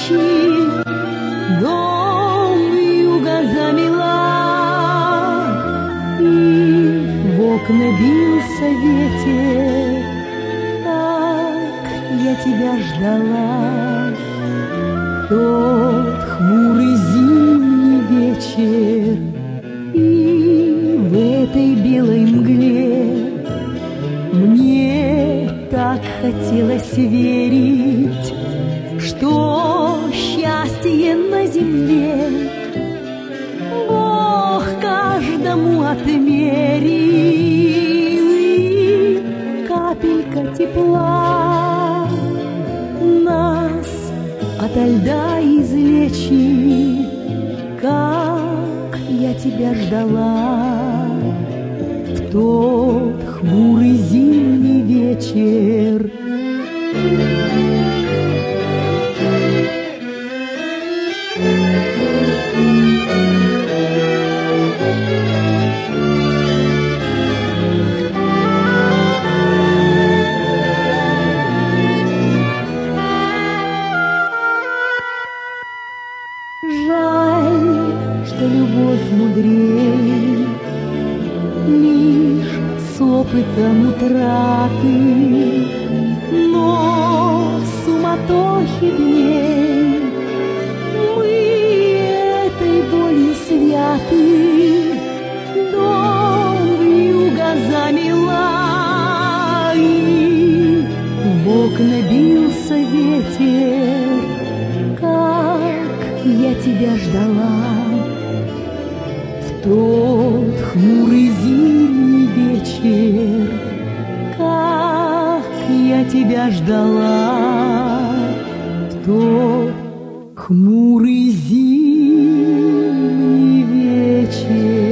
свечи, долго замела, и в окна бился ветер. Так я тебя ждала, тот хмурый зимний вечер, и в этой белой мгле мне так хотелось верить, что счастье на земле Бог каждому отмерил, и капелька тепла нас ото льда излечит. Как я тебя ждала в тот хмурый зимний вечер. Жаль, что любовь мудрей лишь с опытом утраты, но в суматохе дней мы этой болью святы. Дом вьюга замела, и в окна бился ветер. Как я тебя ждала в тот хмурый зимний вечер, как я тебя ждала в тот хмурый зимний вечер.